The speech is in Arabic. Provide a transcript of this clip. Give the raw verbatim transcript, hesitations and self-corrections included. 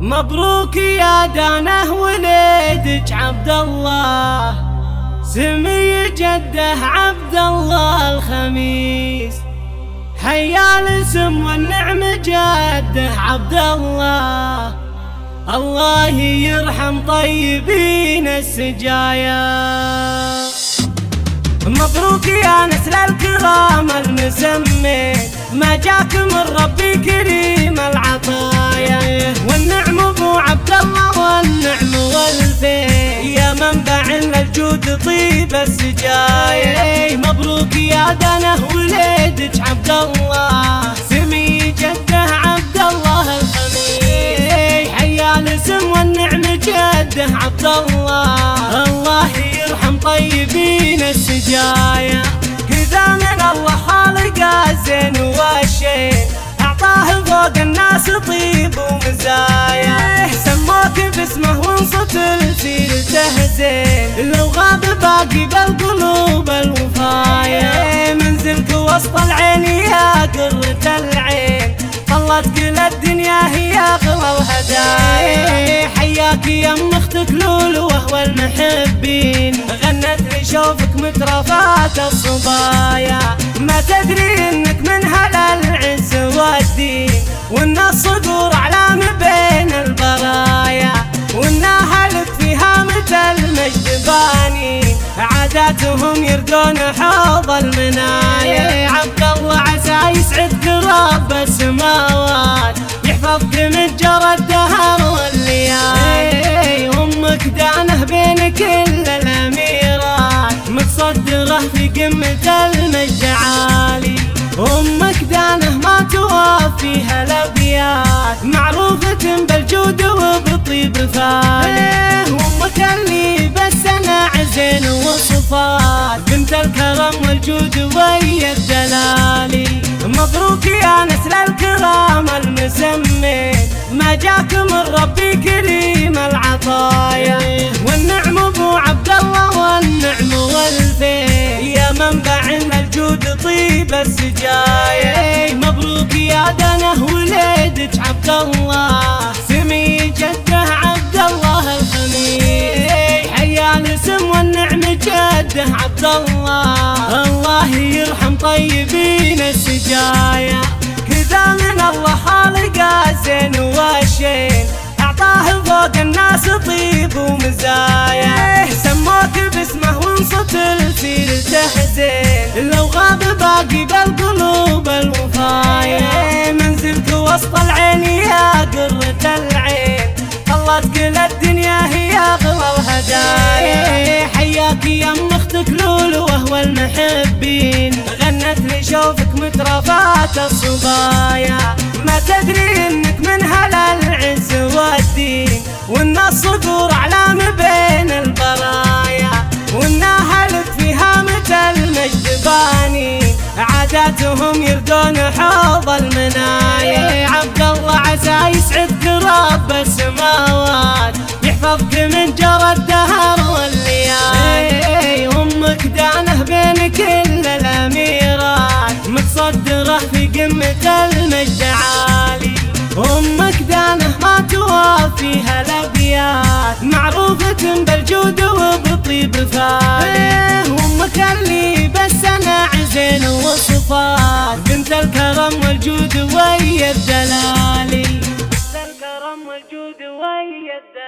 مبروك يا دانه وليدك عبد الله، سمي جده عبد الله الخميس. حيا الاسم والنعم جده عبد الله، الله يرحم طيبين السجايا. مبروك يا نسل الكرام المسمين، ما جاك من ربي كريم العطايا. والنعم ابو عبد الله والنعم والفين، يا منبع للجود طيب السجايا. مبروك يا دانه وليدك عبد الله، سمي جده عبد الله الخميس. حيا الاسم والنعم جده عبد الله، الله يرحم طيبين السجايا. كذا من الله خالق الزين والشين، اعطاه فوق الناس طيب ومزايا. سموك باسمه وانصت لسيرته زين، لو غاب باقي بالقلوب الوفايا. منزلك وسط العين يا قرة العين، طلت كل الدنيا هي اغلى الهدايا. حياك يا ام اختك لولو وهو المحبين، غنت لشوفك مترفات الصبايا. ما تدري انك من هل العز والدين، وان الصدور اعلام بين البرايا. وانها لك فيها مثل المجد باني، عاداتهم يردون حوض المنايا. عبد الله عسى يسعدك رب السماوات، يحفظك من جرى الدهر والليالي. امك دانه بين كل الاميرات، متصدره في قمه المجد عالي. امك دانه ما توافيها الابيات، معروفه بالجود وبطيب فالي. امك اللي بس انا عزين وصفات، بنت الكرم والجود ويا الدلالي. مبروك يا نسل الكرام المسمين، ما جاك من ربي كريم العطايا. والنعم ابو عبد الله والنعم والفين، يا منبع الجود طيب السجايا. مبروك يا دانه وليدك عبد الله، سمي جده عبد الله الخميس. حيا الاسم والنعم جده عبد الله، الله يرحم طيبين السجايا. كذا من الله خالق الزين والشين، اعطاه فوق الناس طيب ومزايا. سموك باسمه وانصت لسيرته زين، لو غاب باقي بالقلوب الوفايا. منزلك وسط العين يا قرة العين، طلت كل الدنيا هي اغلى الهدايا. حياك يا ام اختك لولو وهو المحبين، غنت لشوفك مترفات الصبايا. ما تدري انك من هل العز والدين، وان الصقور اعلام بين البرايا. وانها لك فيها مثل المجد باني، عاداتهم يردون حوض المنايا. عبد الله عسى يسعدك رب السماوات، يحفظك من جرى الدهر والليالي. امك دانه بين كل الاميرات، متصدره في قمه المجد عالي. امك دانه ما توافيها الابيات، معروفه بالجود وبطيب فالي. امك اللي بس انا عزين وصفات، بنت الكرم والجود ويا الدلالي. بنت الكرم والجود ويا الدلالي.